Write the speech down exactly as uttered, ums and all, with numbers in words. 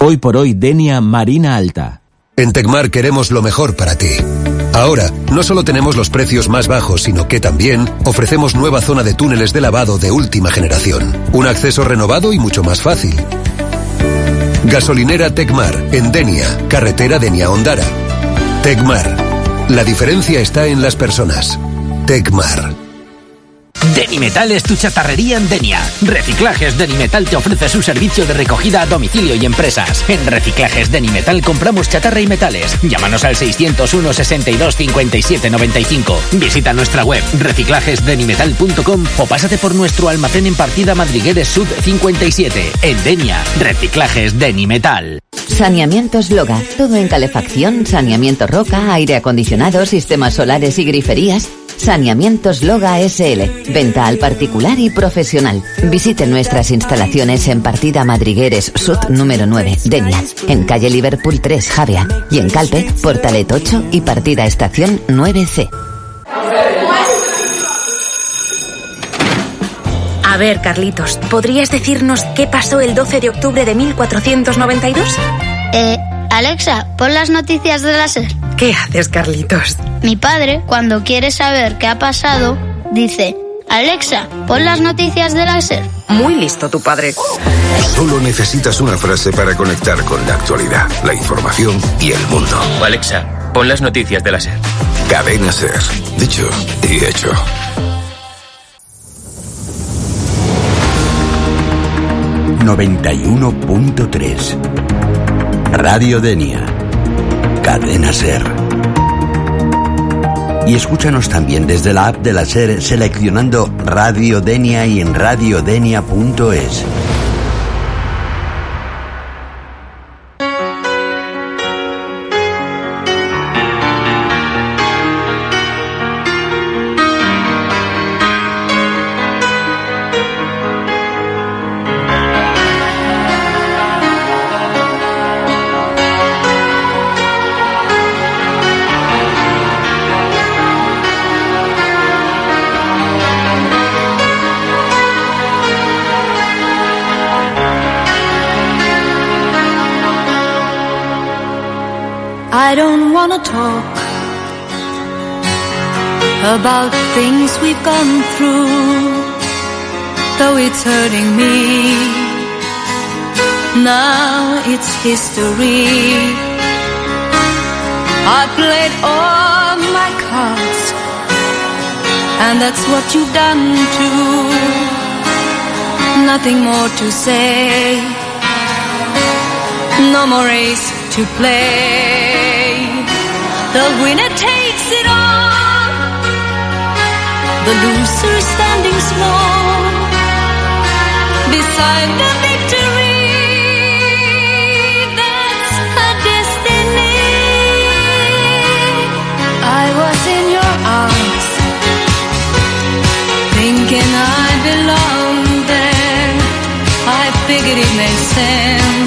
Hoy por hoy Denia Marina Alta. En Tecmar queremos lo mejor para ti. Ahora, no solo tenemos los precios más bajos, sino que también ofrecemos nueva zona de túneles de lavado de última generación. Un acceso renovado y mucho más fácil. Gasolinera Tecmar, en Denia, carretera Denia-Ondara. Tecmar. La diferencia está en las personas. Tecmar. Denimetal es tu chatarrería en Denia. Reciclajes Denimetal te ofrece su servicio de recogida a domicilio y empresas. En Reciclajes Denimetal compramos chatarra y metales. Llámanos al seiscientos uno, sesenta y dos, cincuenta y siete, noventa y cinco. Visita nuestra web reciclajes denimetal punto com o pásate por nuestro almacén en Partida Madrigueres Sud cincuenta y siete. En Denia, Reciclajes Denimetal. Saneamientos Loga. Todo en calefacción, saneamiento roca, aire acondicionado, sistemas solares y griferías. Saneamientos Loga S L. Venta al particular y profesional. Visite nuestras instalaciones en Partida Madrigueres Sud número nueve, Denia. En calle Liverpool tres, Javea. Y en Calpe, Portalet ocho y Partida Estación nueve C. A ver, Carlitos, ¿podrías decirnos qué pasó el doce de octubre de mil cuatrocientos noventa y dos? Eh, Alexa, pon las noticias de la SER. ¿Qué haces, Carlitos? Mi padre, cuando quiere saber qué ha pasado, dice: Alexa, pon las noticias de la SER. Muy listo tu padre. Solo necesitas una frase para conectar con la actualidad, la información y el mundo. Alexa, pon las noticias de la SER. Cadena SER. Dicho y hecho. noventa y uno punto tres Radio Denia. Cadena SER. Y escúchanos también desde la app de la SER seleccionando Radio Denia y en radio denia punto es. I don't wanna talk about things we've gone through, though it's hurting me. Now it's history. I played all my cards, and that's what you've done too. Nothing more to say, no more race to play. The winner takes it all, the loser standing small beside the victory. That's her destiny. I was in your arms, thinking I belonged there. I figured it made sense.